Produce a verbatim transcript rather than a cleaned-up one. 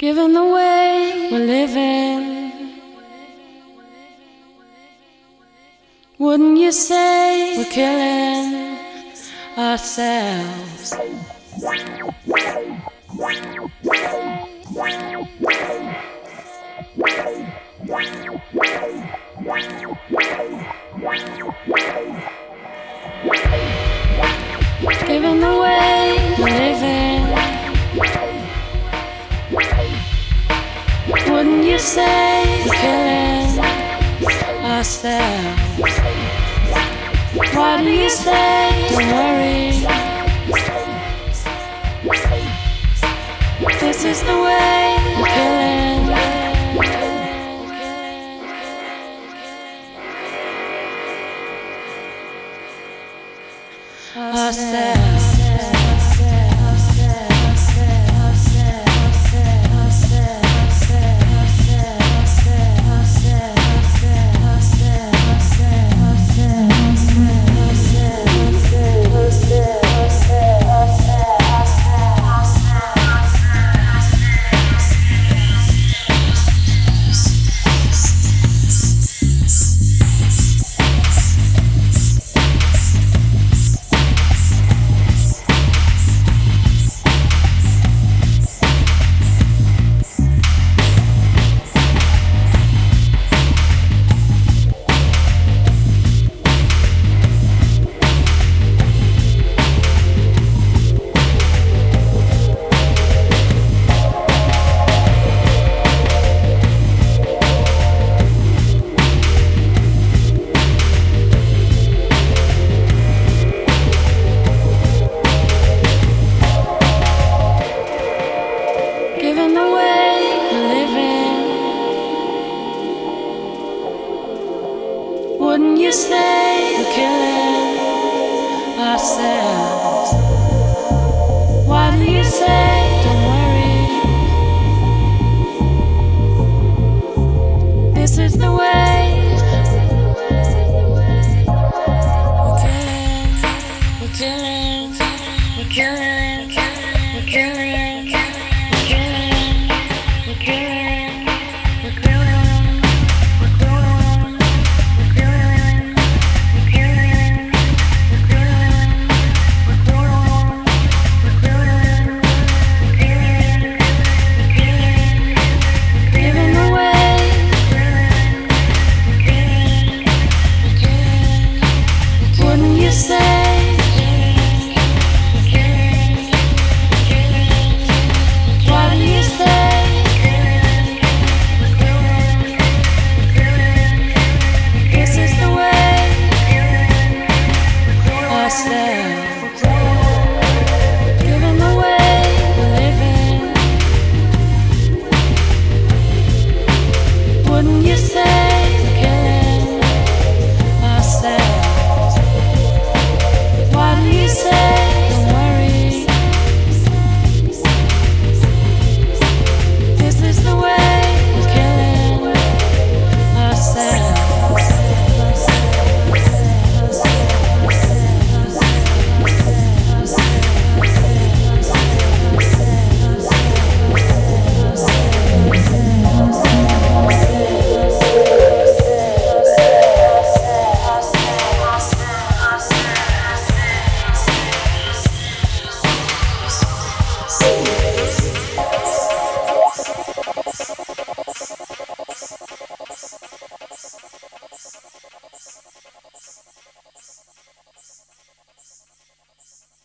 Given the way we're living, wouldn't you say we're killing ourselves? Given the way we're living, wouldn't you say we're killing ourselves? Why do you say don't worry? This is the way we're killing ourselves. Given the way we're living, wouldn't you say we're killing ourselves?